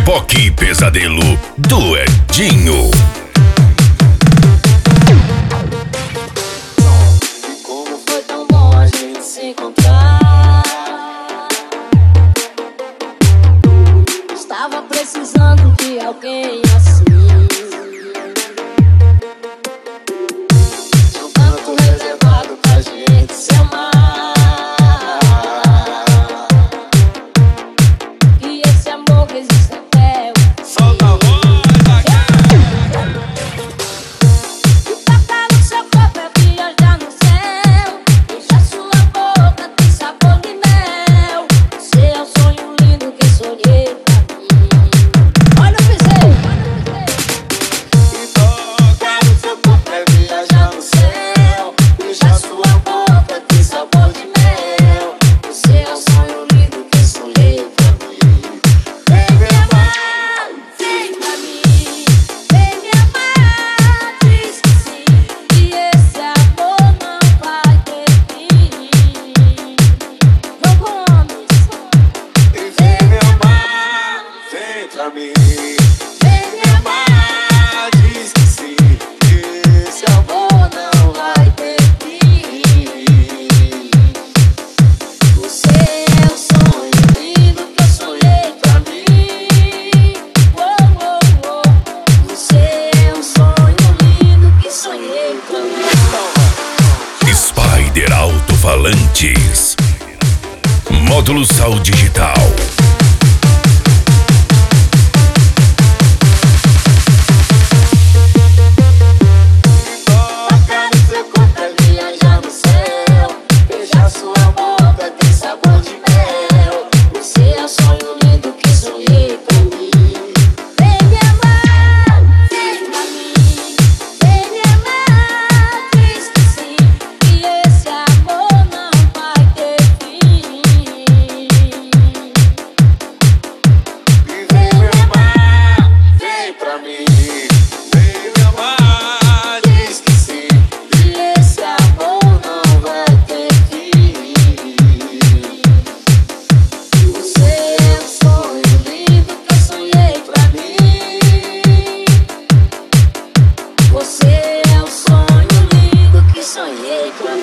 Pipoque Pesadelo do Edinho. E como foi tão bom a gente se encontrar. Estava precisando de alguém assim. De um tanto reservado pra gente se amar. E esse amor que existe até o fim. Solta a voz, E tocar no seu corpo é viajar no céu. Beijar sua boca tem sabor de mel. Você é o sonho lindo que sonhei pra mim. Olha o piseiro. e toca no seu corpo é viajar no céu. Beijar sua boca tem sabor de mel. Você é o sonho lindo que sonhei pra mim. Vem me amar, vem pra mim. Vem me amar, diz que sim. E esse amor não vai ter fim. João Gomes. E vem me amar, vem pra mim. Vem me amar, Diz que sim, esse amor não vai ter fim. você é o sonho lindo que eu sonhei pra mim. Você é o sonho lindo que sonhei pra mim. Spider Alto-Falantes. Módulo Sal Digital. Tocar no seu corpo é viajar no céu. Beijar sua boca tem sabor de mel. Você é o sonho lindo que sonhei pra mim. Vem me amar, vem pra mim. Vem me amar, diz que sim. E esse amor não vai ter fim. E vem me amar, vem pra mim. Vem me amar, diz que sim. E esse amor não vai ter fim. Você é o sonho lindo que eu sonhei pra mim. Você é o sonho lindo que sonhei pra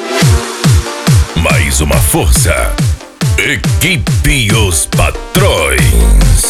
mim. Mais uma força. Equipe Os Patrões.